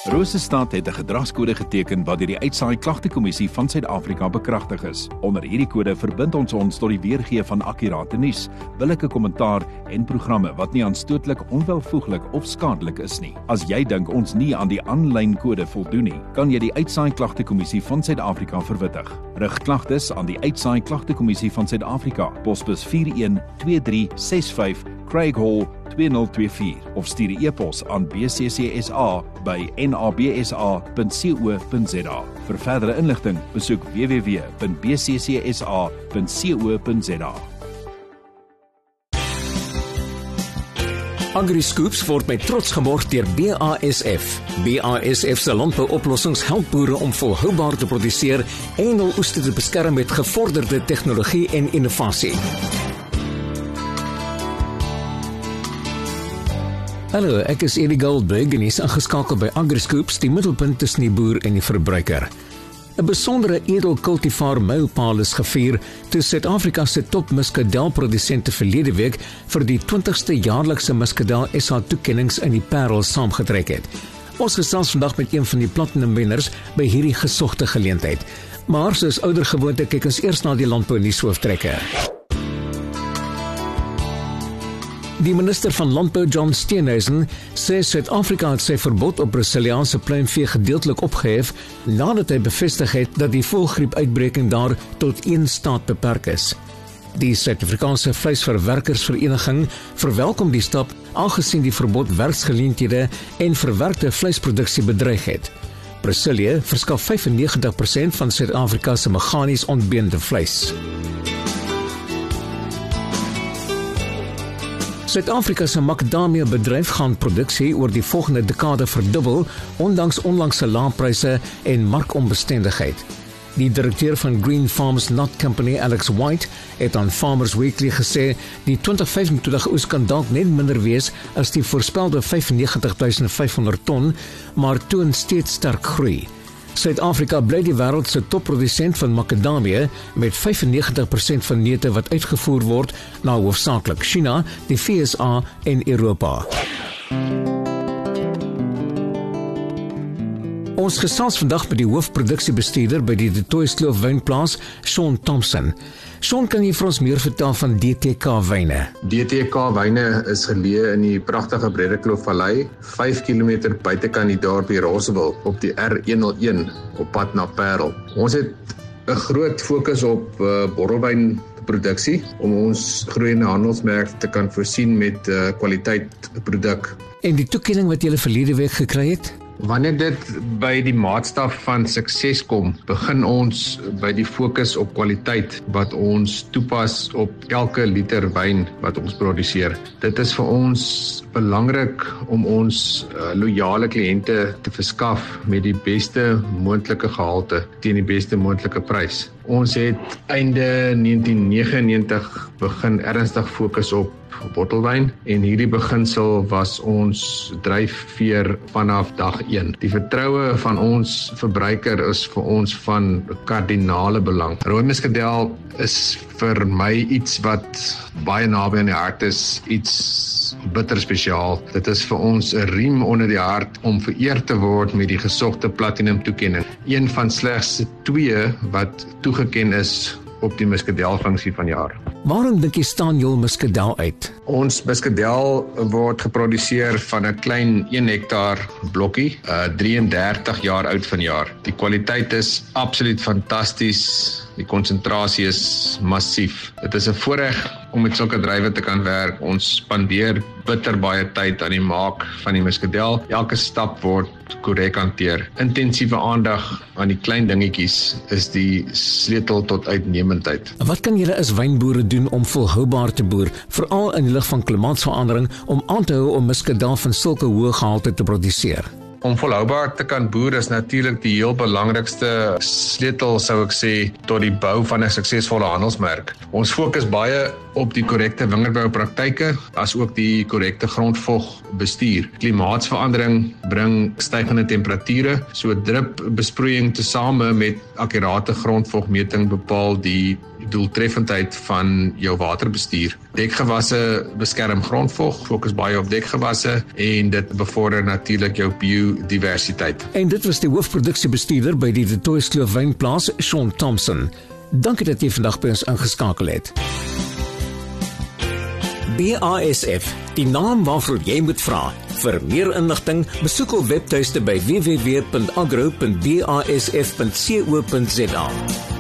Rosestad het 'n gedragskode geteken wat deur die Uitsaai Klagtekommissie van Suid-Afrika bekragtig is. Onder hierdie kode verbind ons tot die weergee van akkurate nuus, billike kommentaar en programme wat nie aanstootlik, onwelvoeglik of skadelik is nie. As jy dink ons nie aan die aanlyn kode voldoen nie, kan jy die Uitsaai Klagtekommissie van Suid-Afrika verwittig. Rig klagtes aan die Uitsaai Klagtekommissie van Suid-Afrika, posbus 412365 Craig Hall 2024 of stuur 'n e-pos aan bccsa@nabsa.co.za. Vir verdere inligting, besoek www.bccsa.co.za. AgriScoops word met trots geborg deur BASF. BASF se landbouoplossings help boere om volhoubaar te produseer en hul oeste te beskerm met gevorderde tegnologie en innovasie. Hallo, ek is Eddie Goldberg en is ingeskakel by AgriScoops, die middelpunt tussen die boer en die verbruiker. 'n Besondere edelkultivar mylpaal is gevier toe Suid-Afrika se top muscadelprodusente verlede week vir die 20ste jaarlikse Muscadel SA toekennings in die Parel saamgetrek het. Ons gesels vandag met een van die platinum wenners by hierdie gesogte geleentheid. Maar soos ouer gewoonte kyk ons eers na die landbou nuushooftrekke. Die minister van Landbou, John Steenhuisen, sê Suid-Afrika het sy verbod op Brasiliaanse pluimvee gedeeltelik opgehef nadat hy bevestig het dat die voëlgriepuitbreking daar tot een staat beperk is. Die Suid-Afrikaanse Vleisverwerkersvereniging verwelkom die stap aangesien die verbod werksgeleenthede en verwerkte vleisproduksie bedreig het. Brasilië verskaf 95% van Suid-Afrika se meganies ontbeende vleis. Suid-Afrika se makadamia bedryf gaan produksie oor die volgende dekade verdubbel, ondanks onlangse lae-pryse en markonbestendigheid. Die direkteur van Green Farms Nut Company, Alex White, het aan Farmers Weekly gesê die 2025 oes kan dalk net minder wees as die voorspelde 95.500 ton, maar toon steeds sterk groei. Suid-Afrika bly die wêreld se topprodusent van makadamie met 95% van neute wat uitgevoer word na hoofsaaklik China, die VSA en Europa. Ons gesels vandag met die hoofproduksiebestuurder by die De Tooy Kloof wynplaas, Sean Thompson. Sean, kan jy vir ons meer vertel van DTK wyne? DTK wyne is geleë in die pragtige Bredekloof Vallei, 5 km buitekant die dorpie Rosseville op die R101 op pad na Parel. Ons het 'n groot fokus op bottelwynproduksie om ons groeiende handelsmerk te kan voorsien met kwaliteit produk. En die toekenning wat jy verlede week gekry het? Wanneer dit by die maatstaf van sukses kom, begin ons by die fokus op kwaliteit wat ons toepas op elke liter wyn wat ons produseer. Dit is vir ons belangrik om ons loyale kliënte te verskaf met die beste moontlike gehalte teen die beste moontlike prys. Ons het einde 1999 begin ernstig fokus op bottelwyn en hierdie beginsel was ons dryfveer vanaf dag 1. Die vertroue van ons verbruiker is vir ons van kardinale belang. Rooi Muscadel is vir my iets wat baie naby aan die hart is, iets bitter spesiaal. Dit is vir ons 'n riem onder die hart om vereer te word met die gesogte platinum toekenning. Een van slegs 2 wat toegeken is op die Muscadel-funksie van jaar. Waarom dink jy staan jul Muscadel uit? Ons Muscadel word geproduseer van 'n klein 1 hektaar blokkie, 33 jaar oud vanjaar. Die kwaliteit is absoluut fantasties. Die konsentrasie is massief. Dit is 'n voorreg om met sulke druiwe te kan werk. Ons spandeer bitter baie tyd aan die maak van die Muscadel. Elke stap word korrek hanteer. Intensiewe aandag aan die klein dingetjies is die sleutel tot uitnemendheid. Wat kan julle as wynboere doen om volhoubaar te boer, veral in die lig van klimaatsverandering, om aan te hou om Muscadel van sulke hoë gehalte te produseer? Om volhoubaar te kan boer is natuurlik die heel belangrikste sleutel, sou ek sê, tot die bou van 'n suksesvolle handelsmerk. Ons fokus baie op die korrekte wingerdboupraktyke, as ook die korrekte grondvogbestuur. Klimaatsverandering bring stygende temperature, so dripbesproeiing tesame met akkurate grondvogmeting bepaal die doeltreffendheid van jou waterbestuur. Dekgewasse beskerm grondvog, fokus baie op dekgewasse en dit bevorder natuurlik jou biodiversiteit. En dit was die hoofproduksiebestuurder by die De Toys Kloof Wynplaas, Sean Thompson. Dankie dat jy vandag by ons ingeskakel het. BASF, die naam waarvoor jy moet vra. Vir meer inligting, besoek ons webtuiste by www.agro.basf.co.za.